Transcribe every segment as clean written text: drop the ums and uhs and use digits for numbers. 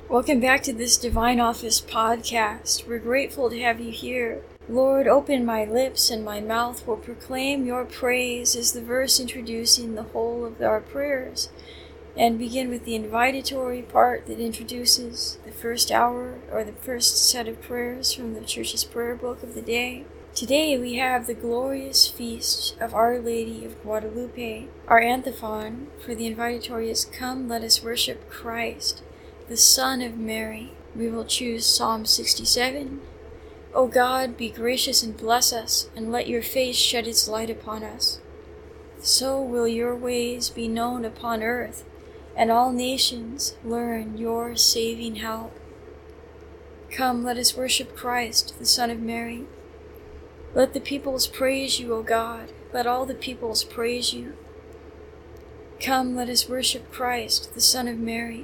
Welcome back to this Divine Office podcast. We're grateful to have you here. Lord, open my lips and my mouth will proclaim your praise is the verse introducing the whole of our prayers. And begin with the invitatory part that introduces the first hour or the first set of prayers from the Church's prayer book of the day. Today we have the glorious feast of Our Lady of Guadalupe. Our antiphon for the invitatory is, "Come, let us worship Christ, the Son of Mary." We will choose Psalm 67. O God, be gracious and bless us, and let your face shed its light upon us. So will your ways be known upon earth, and all nations learn your saving help. Come, let us worship Christ, the Son of Mary. Let the peoples praise you, O God. Let all the peoples praise you. Come, let us worship Christ, the Son of Mary.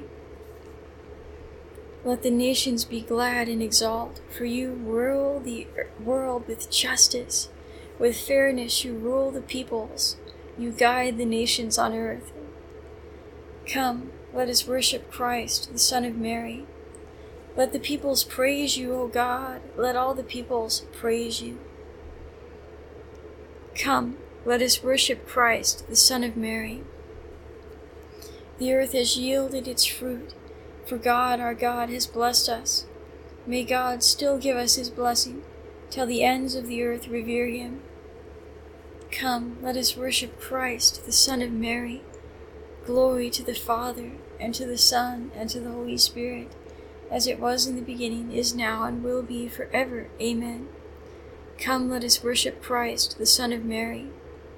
Let the nations be glad and exult, for you rule the world with justice. With fairness you rule the peoples. You guide the nations on earth. Come, let us worship Christ, the Son of Mary. Let the peoples praise you, O God. Let all the peoples praise you. Come, let us worship Christ, the Son of Mary. The earth has yielded its fruit, for God, our God, has blessed us. May God still give us his blessing, till the ends of the earth revere him. Come, let us worship Christ, the Son of Mary. Glory to the Father, and to the Son, and to the Holy Spirit, as it was in the beginning, is now, and will be forever. Amen. Come, let us worship Christ, the Son of Mary.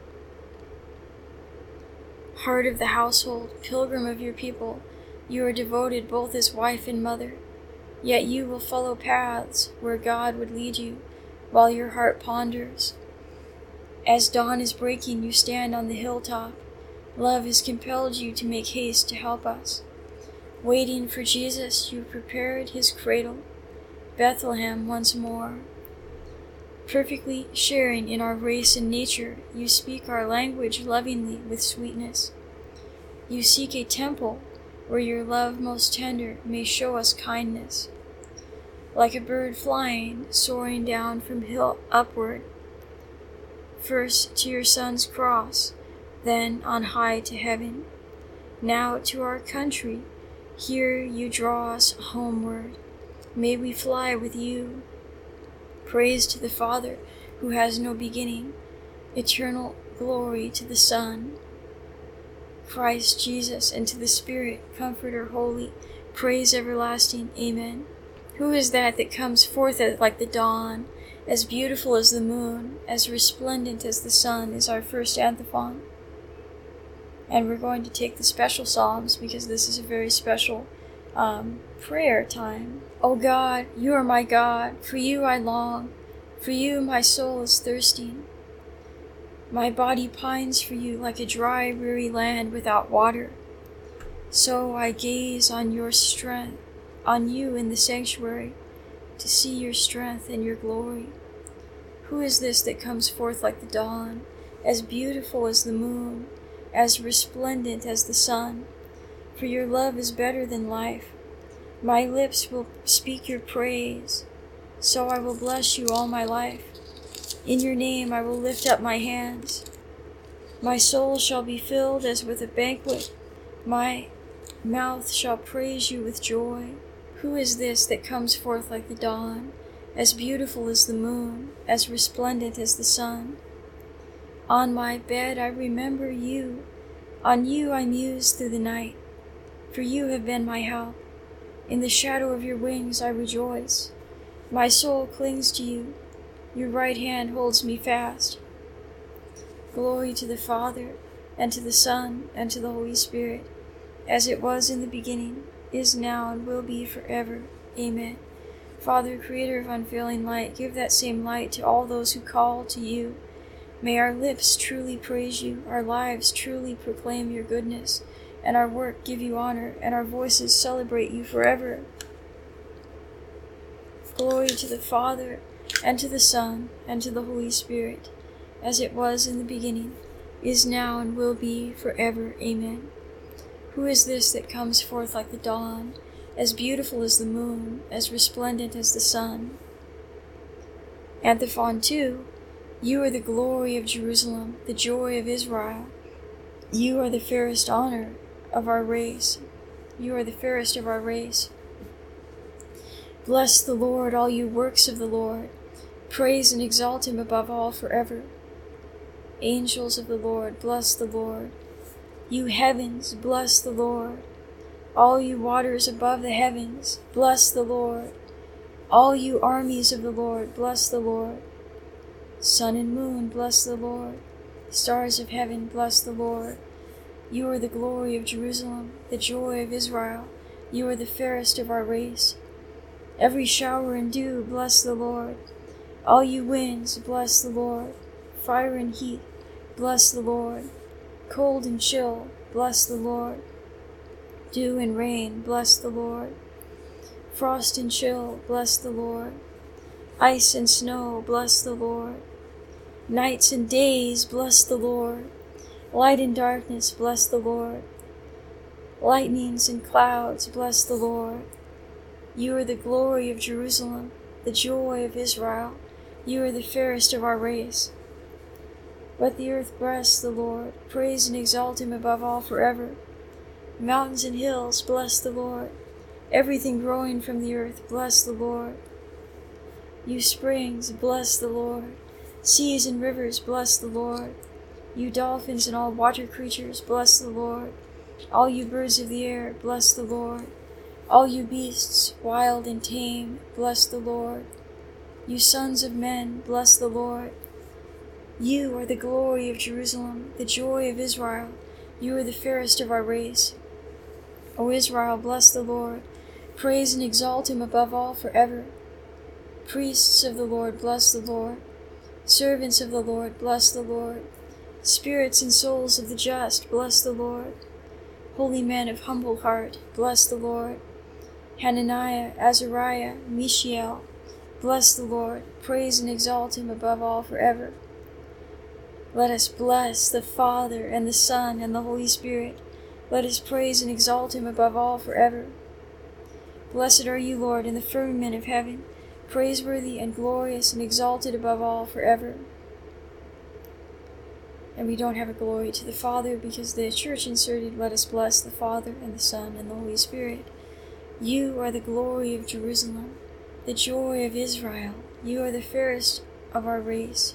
Heart of the household, pilgrim of your people, you are devoted both as wife and mother, yet you will follow paths where God would lead you, while your heart ponders. As dawn is breaking, you stand on the hilltop. Love has compelled you to make haste to help us. Waiting for Jesus, you prepared his cradle, Bethlehem once more. Perfectly sharing in our race and nature, you speak our language lovingly with sweetness. You seek a temple where your love most tender may show us kindness. Like a bird flying, soaring down from hill upward, first to your Son's cross, then on high to heaven. Now to our country, here you draw us homeward. May we fly with you. Praise to the Father, who has no beginning. Eternal glory to the Son, Christ Jesus, and to the Spirit, Comforter holy. Praise everlasting. Amen. Who is that comes forth like the dawn, as beautiful as the moon, as resplendent as the sun, is our first antiphon. And we're going to take the special psalms because this is a very special prayer time. O God, you are my God, for you I long, for you my soul is thirsting. My body pines for you like a dry, weary land without water. So I gaze on your strength, on you in the sanctuary, to see your strength and your glory. Who is this that comes forth like the dawn, as beautiful as the moon, as resplendent as the sun? For your love is better than life. My lips will speak your praise, so I will bless you all my life. In your name I will lift up my hands. My soul shall be filled as with a banquet. My mouth shall praise you with joy. Who is this that comes forth like the dawn, as beautiful as the moon, as resplendent as the sun? On my bed I remember you. On you I muse through the night, for you have been my help. In the shadow of your wings I rejoice. My soul clings to you. Your right hand holds me fast. Glory to the Father, and to the Son, and to the Holy Spirit, as it was in the beginning, is now, and will be forever. Amen. Father, creator of unfailing light, give that same light to all those who call to you. May our lips truly praise you, our lives truly proclaim your goodness, and our work give you honor, and our voices celebrate you forever. Glory to the Father, and to the Son, and to the Holy Spirit, as it was in the beginning, is now, and will be forever. Amen. Who is this that comes forth like the dawn, as beautiful as the moon, as resplendent as the sun. Antiphon 2, you are the glory of Jerusalem, the joy of Israel. You are the fairest honor of our race. You are the fairest of our race. Bless the Lord, all you works of the Lord. Praise and exalt him above all forever. Angels of the Lord, bless the Lord. You heavens, bless the Lord. All you waters above the heavens, bless the Lord. All you armies of the Lord, bless the Lord. Sun and moon, bless the Lord. Stars of heaven, bless the Lord. You are the glory of Jerusalem, the joy of Israel. You are the fairest of our race. Every shower and dew, bless the Lord. All you winds, bless the Lord. Fire and heat, bless the Lord. Cold and chill, bless the Lord. Dew and rain, bless the Lord. Frost and chill, bless the Lord. Ice and snow, bless the Lord. Nights and days, bless the Lord. Light and darkness, bless the Lord. Lightnings and clouds, bless the Lord. You are the glory of Jerusalem, the joy of Israel. You are the fairest of our race. Let the earth bless the Lord. Praise and exalt him above all forever. Mountains and hills, bless the Lord. Everything growing from the earth, bless the Lord. You springs, bless the Lord. Seas and rivers, bless the Lord. You dolphins and all water creatures, bless the Lord. All you birds of the air, bless the Lord. All you beasts, wild and tame, bless the Lord. You sons of men, bless the Lord. You are the glory of Jerusalem, the joy of Israel. You are the fairest of our race. O Israel, bless the Lord. Praise and exalt him above all forever. Priests of the Lord, bless the Lord. Servants of the Lord, bless the Lord. Spirits and souls of the just, bless the Lord. Holy men of humble heart, bless the Lord. Hananiah, Azariah, Mishael, bless the Lord. Praise and exalt him above all forever. Let us bless the Father and the Son and the Holy Spirit. Let us praise and exalt him above all forever. Blessed are you, Lord, in the firmament of heaven, praiseworthy and glorious and exalted above all forever. And we don't have a glory to the Father because the church inserted, let us bless the Father and the Son and the Holy Spirit. You are the glory of Jerusalem, the joy of Israel. You are the fairest of our race.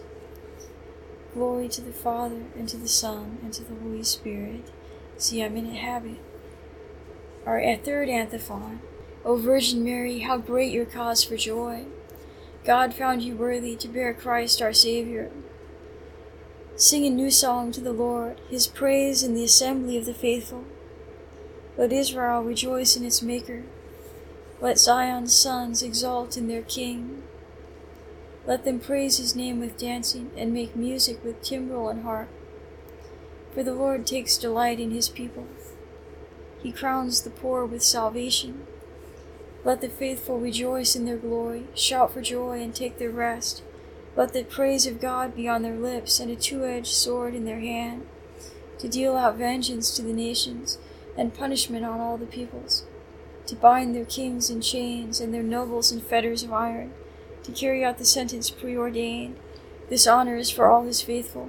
Glory to the Father, and to the Son, and to the Holy Spirit. See, I'm in a habit. Our third antiphon. O Virgin Mary, how great your cause for joy! God found you worthy to bear Christ our Savior. Sing a new song to the Lord, his praise in the assembly of the faithful. Let Israel rejoice in its Maker. Let Zion's sons exult in their King. Let them praise his name with dancing, and make music with timbrel and harp. For the Lord takes delight in his people. He crowns the poor with salvation. Let the faithful rejoice in their glory, shout for joy and take their rest. Let the praise of God be on their lips, and a two-edged sword in their hand, to deal out vengeance to the nations, and punishment on all the peoples, to bind their kings in chains, and their nobles in fetters of iron, to carry out the sentence preordained. This honor is for all his faithful.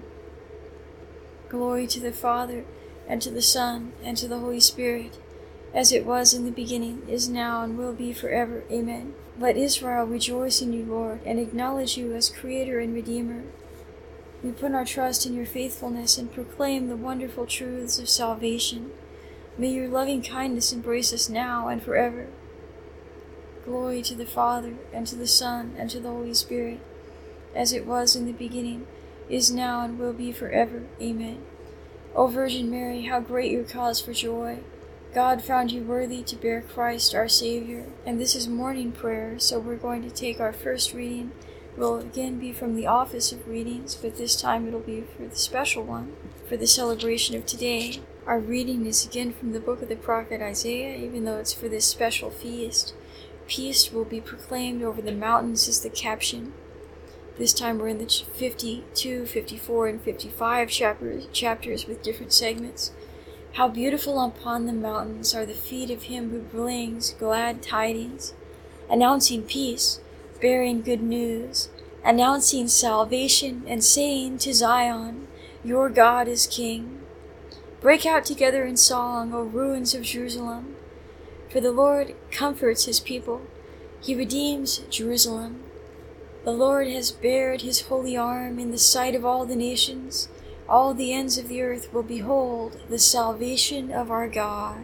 Glory to the Father, and to the Son, and to the Holy Spirit, as it was in the beginning, is now, and will be forever. Amen. Let Israel rejoice in you, Lord, and acknowledge you as Creator and Redeemer. We put our trust in your faithfulness and proclaim the wonderful truths of salvation. May your loving kindness embrace us now and forever. Glory to the Father, and to the Son, and to the Holy Spirit, as it was in the beginning, is now, and will be forever. Amen. O Virgin Mary, how great your cause for joy! God found you worthy to bear Christ our Savior. And this is morning prayer, so we're going to take our first reading. It will again be from the Office of Readings, but this time it'll be for the special one, for the celebration of today. Our reading is again from the book of the prophet Isaiah, even though it's for this special feast. Peace will be proclaimed over the mountains is the caption. This time we're in the 52, 54, and 55 chapters with different segments. How beautiful upon the mountains are the feet of him who brings glad tidings, announcing peace, bearing good news, announcing salvation, and saying to Zion, your God is King. Break out together in song, O ruins of Jerusalem, for the Lord comforts his people. He redeems Jerusalem. The Lord has bared his holy arm in the sight of all the nations. All the ends of the earth will behold the salvation of our God.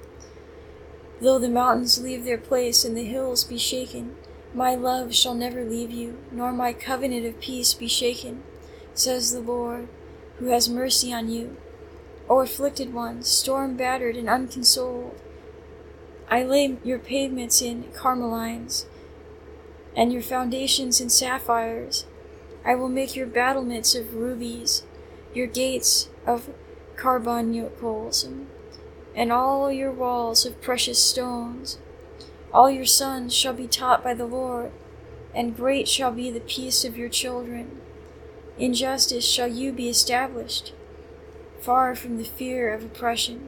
Though the mountains leave their place and the hills be shaken, my love shall never leave you, nor my covenant of peace be shaken, says the Lord, who has mercy on you. O afflicted ones, storm-battered and unconsoled, I lay your pavements in carmelines, and your foundations in sapphires. I will make your battlements of rubies, your gates of carbuncles, and all your walls of precious stones. All your sons shall be taught by the Lord, and great shall be the peace of your children. In justice shall you be established, far from the fear of oppression,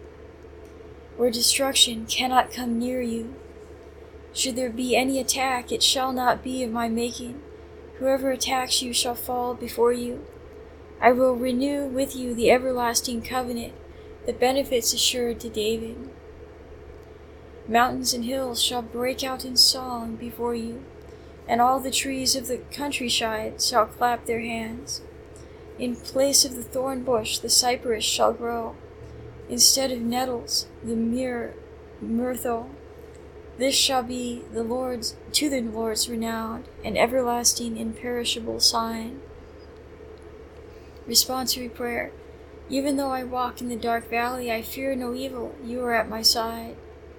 where destruction cannot come near you. Should there be any attack, it shall not be of my making. Whoever attacks you shall fall before you. I will renew with you the everlasting covenant, the benefits assured to David. Mountains and hills shall break out in song before you, and all the trees of the countryside shall clap their hands. In place of the thorn bush, the cypress shall grow. Instead of nettles, the myrtle. This shall be the Lord's renowned and everlasting imperishable sign. Responsory prayer. Even though I walk in the dark valley, I fear no evil. You are at my side.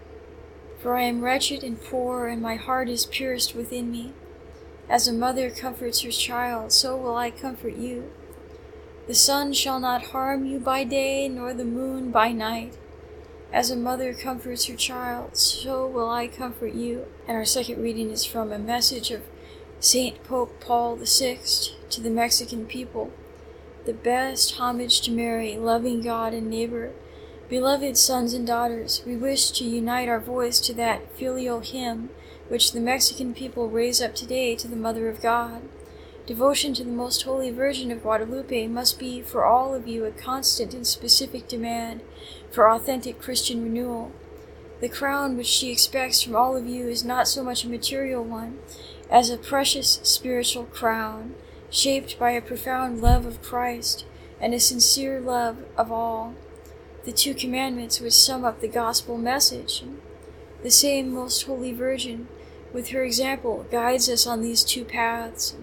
For I am wretched and poor, and my heart is pierced within me. As a mother comforts her child, so will I comfort you. The sun shall not harm you by day, nor the moon by night. As a mother comforts her child, so will I comfort you. And our second reading is from a message of Saint Pope Paul VI to the Mexican people. The best homage to Mary, loving God and neighbor. Beloved sons and daughters, we wish to unite our voice to that filial hymn which the Mexican people raise up today to the Mother of God. Devotion to the Most Holy Virgin of Guadalupe must be for all of you a constant and specific demand for authentic Christian renewal. The crown which she expects from all of you is not so much a material one as a precious spiritual crown, shaped by a profound love of Christ and a sincere love of all. The two commandments which sum up the gospel message. The same Most Holy Virgin, with her example, guides us on these two paths.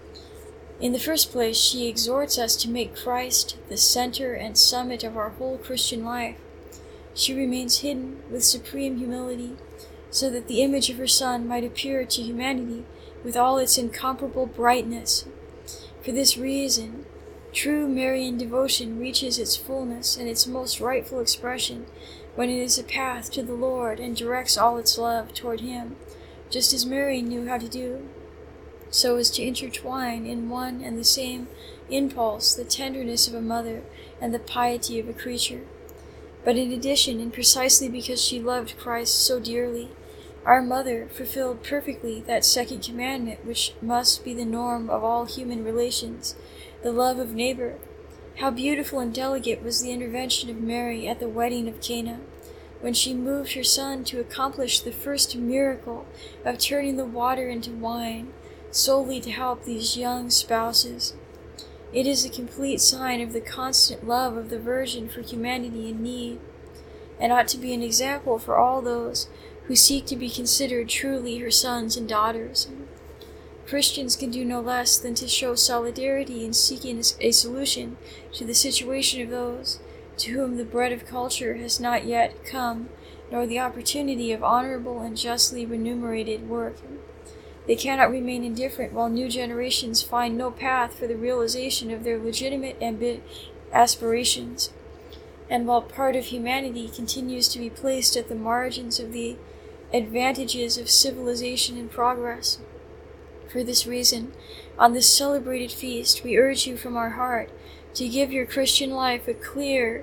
In the first place, she exhorts us to make Christ the center and summit of our whole Christian life. She remains hidden with supreme humility, so that the image of her Son might appear to humanity with all its incomparable brightness. For this reason, true Marian devotion reaches its fullness and its most rightful expression when it is a path to the Lord and directs all its love toward Him, just as Mary knew how to do, so as to intertwine in one and the same impulse the tenderness of a mother and the piety of a creature. But in addition, and precisely because she loved Christ so dearly, our mother fulfilled perfectly that second commandment which must be the norm of all human relations, the love of neighbor. How beautiful and delicate was the intervention of Mary at the wedding of Cana, when she moved her Son to accomplish the first miracle of turning the water into wine, solely to help these young spouses. It is a complete sign of the constant love of the Virgin for humanity in need, and ought to be an example for all those who seek to be considered truly her sons and daughters. Christians can do no less than to show solidarity in seeking a solution to the situation of those to whom the bread of culture has not yet come, nor the opportunity of honorable and justly remunerated work. They cannot remain indifferent while new generations find no path for the realization of their legitimate aspirations, and while part of humanity continues to be placed at the margins of the advantages of civilization and progress. For this reason, on this celebrated feast, we urge you from our heart to give your Christian life a clear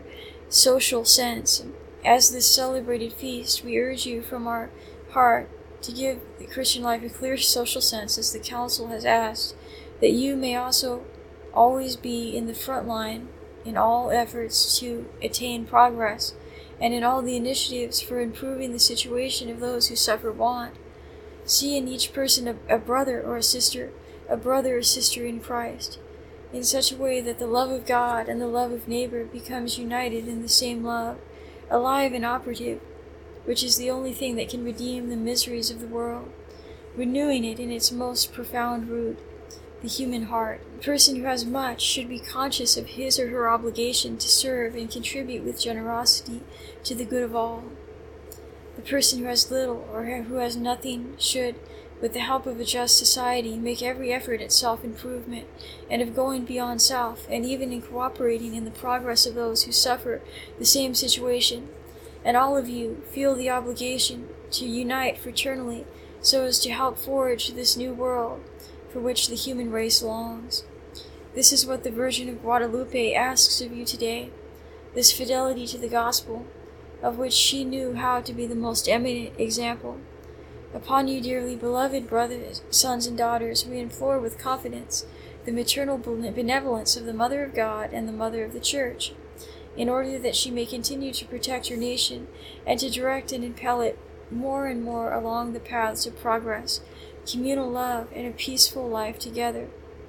social sense. As this celebrated feast, we urge you from our heart to give the Christian life a clear social sense, as the Council has asked, that you may also always be in the front line in all efforts to attain progress, and in all the initiatives for improving the situation of those who suffer want. See in each person a brother or a sister in Christ, in such a way that the love of God and the love of neighbor becomes united in the same love, alive and operative, which is the only thing that can redeem the miseries of the world, renewing it in its most profound root, the human heart. The person who has much should be conscious of his or her obligation to serve and contribute with generosity to the good of all. The person who has little or who has nothing should, with the help of a just society, make every effort at self-improvement and of going beyond self, and even in cooperating in the progress of those who suffer the same situation. And all of you feel the obligation to unite fraternally so as to help forge this new world for which the human race longs. This is what the Virgin of Guadalupe asks of you today, this fidelity to the gospel, of which she knew how to be the most eminent example. Upon you, dearly beloved brothers, sons, and daughters, we implore with confidence the maternal benevolence of the Mother of God and the Mother of the Church, in order that she may continue to protect your nation and to direct and impel it more and more along the paths of progress, communal love, and a peaceful life together.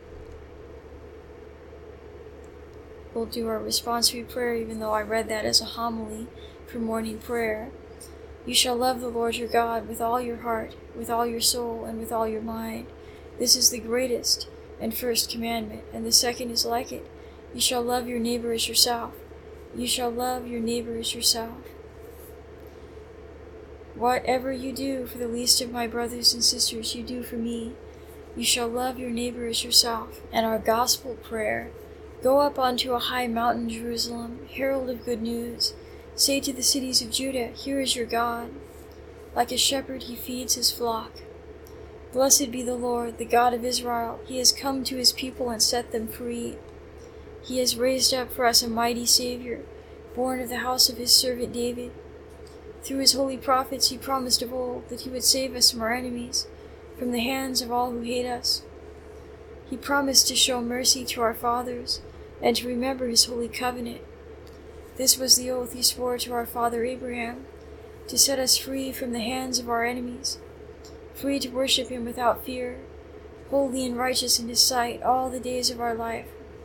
We'll do our responsory prayer, even though I read that as a homily for morning prayer. You shall love the Lord your God with all your heart, with all your soul, and with all your mind. This is the greatest and first commandment, and the second is like it. You shall love your neighbor as yourself. You shall love your neighbor as yourself. Whatever you do for the least of my brothers and sisters, you do for me. You shall love your neighbor as yourself. And our gospel prayer: go up onto a high mountain, Jerusalem, herald of good news. Say to the cities of Judah, here is your God. Like a shepherd he feeds his flock. Blessed be the Lord, the God of Israel. He has come to his people and set them free. He has raised up for us a mighty Savior, born of the house of his servant David. Through his holy prophets he promised of old that he would save us from our enemies, from the hands of all who hate us. He promised to show mercy to our fathers and to remember his holy covenant. This was the oath he swore to our father Abraham, to set us free from the hands of our enemies, free to worship him without fear, holy and righteous in his sight all the days of our life.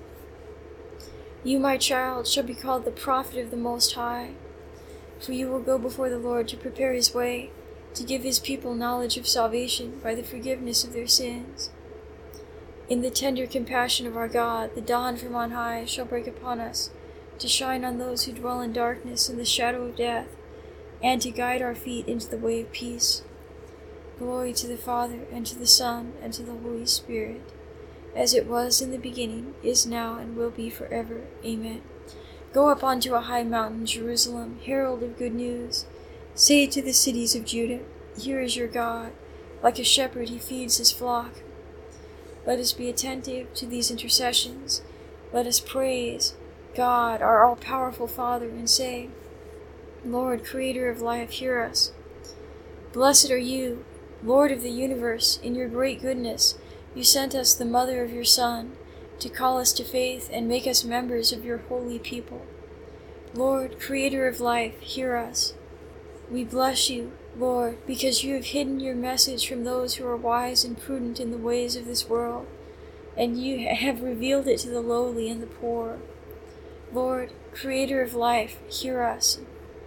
You, my child, shall be called the prophet of the Most High, for you will go before the Lord to prepare his way, to give his people knowledge of salvation by the forgiveness of their sins. In the tender compassion of our God, the dawn from on high shall break upon us, to shine on those who dwell in darkness and the shadow of death, and to guide our feet into the way of peace. Glory to the Father, and to the Son, and to the Holy Spirit, as it was in the beginning, is now, and will be forever. Amen. Go up onto a high mountain, Jerusalem, herald of good news. Say to the cities of Judah, here is your God. Like a shepherd he feeds his flock. Let us be attentive to these intercessions. Let us praise God, our all-powerful Father, and say, Lord, Creator of life, hear us. Blessed are you, Lord of the universe. In your great goodness, you sent us the mother of your Son, to call us to faith and make us members of your holy people. Lord, Creator of life, hear us. We bless you, Lord, because you have hidden your message from those who are wise and prudent in the ways of this world, and you have revealed it to the lowly and the poor. Lord, Creator of life, hear us.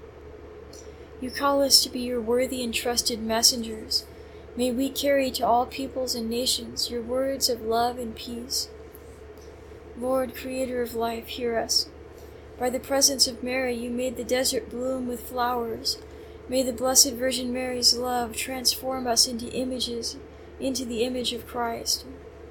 You call us to be your worthy and trusted messengers. May we carry to all peoples and nations your words of love and peace. Lord, Creator of life, hear us. By the presence of Mary, you made the desert bloom with flowers. May the Blessed Virgin Mary's love transform us into the image of Christ.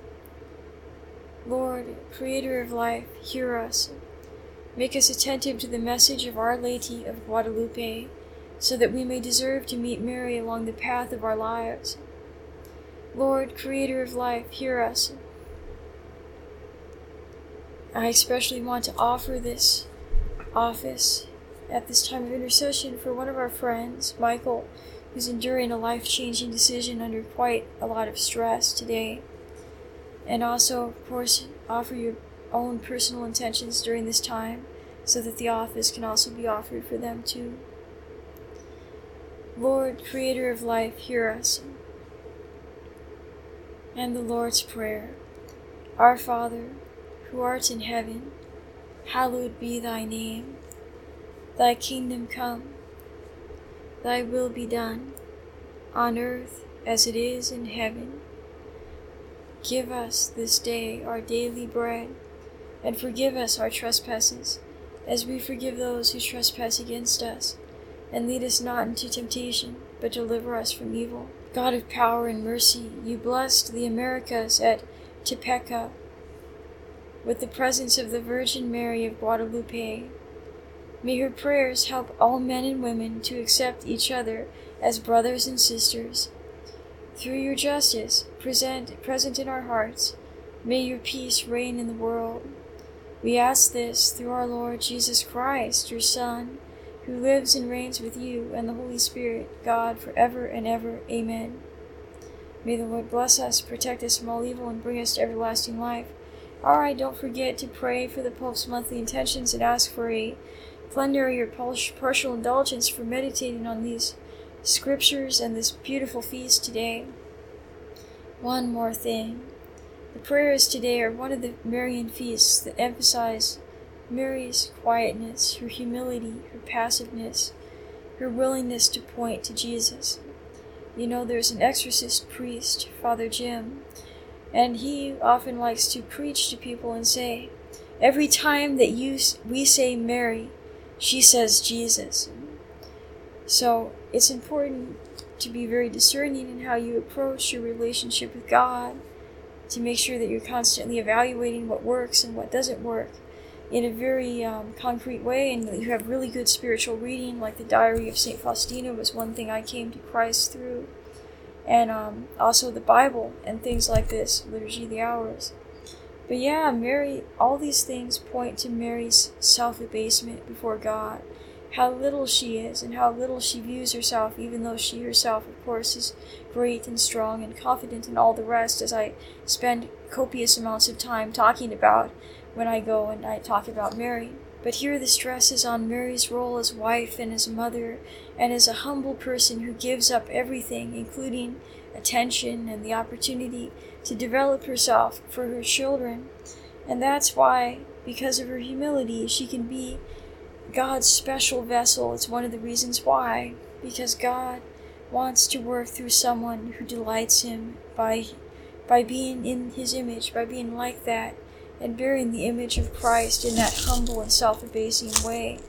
Lord, Creator of life, hear us. Make us attentive to the message of Our Lady of Guadalupe, so that we may deserve to meet Mary along the path of our lives. Lord, Creator of life, hear us. I especially want to offer this office at this time of intercession for one of our friends, Michael, who's enduring a life-changing decision under quite a lot of stress today. And also, of course, offer your own personal intentions during this time so that the office can also be offered for them too. Lord, Creator of life, hear us. And the Lord's Prayer. Our Father, who art in heaven, hallowed be thy name. Thy kingdom come, thy will be done, on earth as it is in heaven. Give us this day our daily bread, and forgive us our trespasses, as we forgive those who trespass against us. And lead us not into temptation, but deliver us from evil. God of power and mercy, you blessed the Americas at Topeka with the presence of the Virgin Mary of Guadalupe. May her prayers help all men and women to accept each other as brothers and sisters. Through your justice, present in our hearts, may your peace reign in the world. We ask this through our Lord Jesus Christ, your Son, who lives and reigns with you and the Holy Spirit, God, forever and ever. Amen. May the Lord bless us, protect us from all evil, and bring us to everlasting life. Alright, don't forget to pray for the Pope's monthly intentions and ask for a plenary or partial indulgence for meditating on these scriptures and this beautiful feast today. One more thing. The prayers today are one of the Marian feasts that emphasize Mary's quietness, her humility, her passiveness, her willingness to point to Jesus. You know, there's an exorcist priest, Father Jim, and he often likes to preach to people and say, every time that we say Mary, she says Jesus. So it's important to be very discerning in how you approach your relationship with God, to make sure that you're constantly evaluating what works and what doesn't work in a very concrete way, and that you have really good spiritual reading, like the Diary of St. Faustina was one thing I came to Christ through, and also the Bible and things like this, Liturgy of the Hours. But yeah, Mary, all these things point to Mary's self-abasement before God, how little she is and how little she views herself, even though she herself, of course, is great and strong and confident and all the rest, as I spend copious amounts of time talking about when I go and I talk about Mary. But here the stress is on Mary's role as wife and as mother, and as a humble person who gives up everything, including attention and the opportunity to develop herself for her children. And that's why, because of her humility, she can be God's special vessel. It's one of the reasons why, because God wants to work through someone who delights him by being in his image, by being like that, and bearing the image of Christ in that humble and self-abasing way.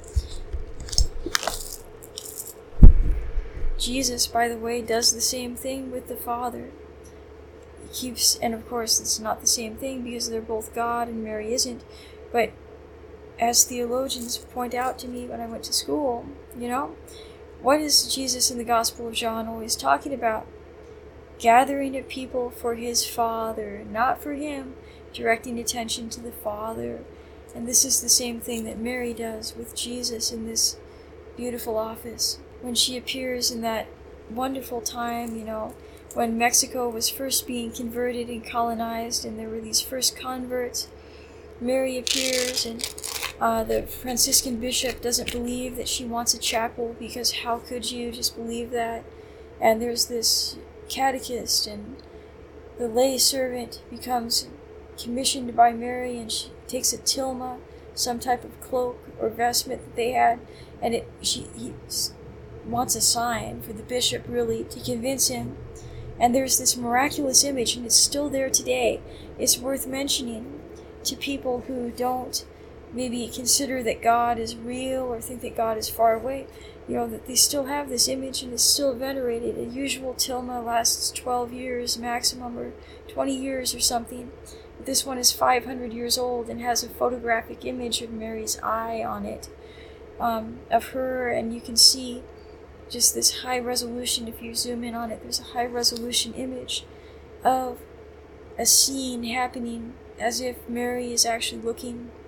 Jesus, by the way, does the same thing with the Father. And of course it's not the same thing because they're both God and Mary isn't, but as theologians point out to me when I went to school, what is Jesus in the Gospel of John always talking about? Gathering of people for his Father, not for him, directing attention to the Father. And this is the same thing that Mary does with Jesus in this beautiful office. When she appears in that wonderful time, when Mexico was first being converted and colonized and there were these first converts, Mary appears, and the Franciscan bishop doesn't believe that she wants a chapel, because how could you just believe that? And there's this catechist, and the lay servant becomes commissioned by Mary, and she takes a tilma, some type of cloak or vestment that they had, and he wants a sign for the bishop, really, to convince him. And there's this miraculous image, and it's still there today. It's worth mentioning to people who don't maybe consider that God is real or think that God is far away, that they still have this image and is still venerated. A usual tilma lasts 12 years maximum, or 20 years or something. But this one is 500 years old and has a photographic image of Mary's eye on it, of her, and you can see just this high resolution. If you zoom in on it, there's a high resolution image of a scene happening as if Mary is actually looking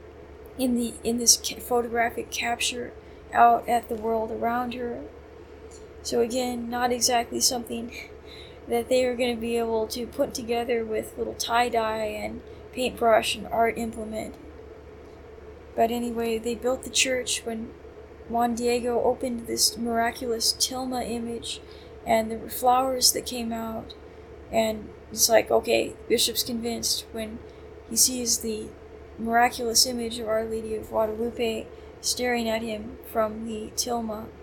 in this photographic capture out at the world around her. So again, not exactly something that they are going to be able to put together with little tie-dye and paintbrush and art implement. But anyway, they built the church when Juan Diego opened this miraculous tilma image, and there were flowers that came out, and it's like, okay, Bishop's convinced when he sees the miraculous image of Our Lady of Guadalupe staring at him from the tilma